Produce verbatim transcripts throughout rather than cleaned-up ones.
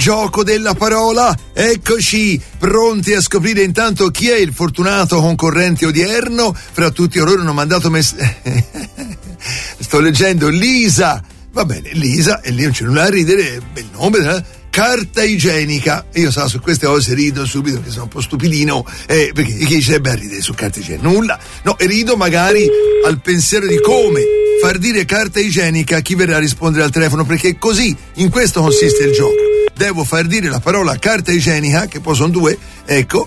gioco della parola. Eccoci, pronti a scoprire intanto chi è il fortunato concorrente odierno. Fra tutti loro hanno mandato mess- sto leggendo Lisa. Va bene, Lisa, e lì non c'è nulla a ridere, bel nome, eh? Carta igienica. Io so, su queste cose rido subito perché sono un po' stupidino, eh, perché chi dicerebbe a ridere su carta igienica? Nulla. No, e rido magari al pensiero di come far dire carta igienica a chi verrà a rispondere al telefono, perché così, in questo consiste il gioco. Devo far dire la parola carta igienica, che poi sono due, ecco.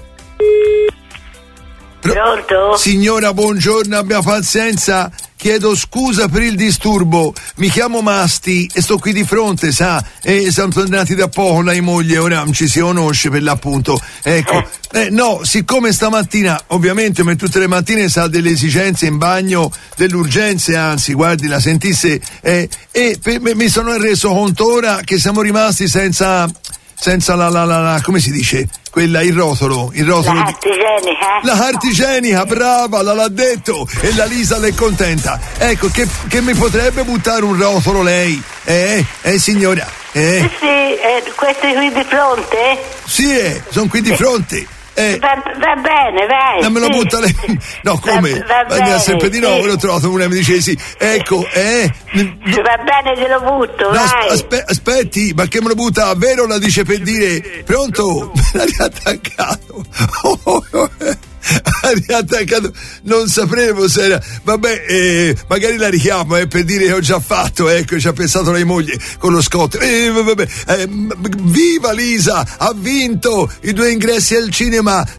Pronto? Signora, buongiorno, abbia pazienza. Chiedo scusa per il disturbo, mi chiamo Masti e sto qui di fronte, sa, e siamo tornati da poco, lei moglie, ora non ci si conosce per l'appunto, ecco, eh, no, siccome stamattina, ovviamente come tutte le mattine sa delle esigenze in bagno, delle urgenze, anzi, guardi, la sentisse, eh, e per, mi sono reso conto ora che siamo rimasti senza... senza la, la, la, la, come si dice? Quella, il rotolo, il rotolo. La carta igienica. La carta igienica, brava, la l'ha detto, e la Lisa l'è contenta. Ecco, che, che mi potrebbe buttare un rotolo lei? Eh, eh signora? Eh? Sì, eh, questo è qui di fronte? Sì, eh, sono qui di fronte. Eh, va, va bene, vai. Non me lo sì. butta lei. No, come? Va, va bene, sempre di nuovo, sì. L'ho trovato una e mi dice sì. Ecco, eh. Va bene, te lo butto, no, vai. Aspe- aspetti, ma che me lo butta? Vero la dice per dire pronto? Me l'ha riattaccato. Oh, oh, oh. Ha riattaccato, non sapevo se era. Vabbè, eh, magari la richiamo eh, per dire che ho già fatto, ecco, ci ha pensato lei moglie con lo scotto. Eh, vabbè, eh, viva Lisa, ha vinto i due ingressi al cinema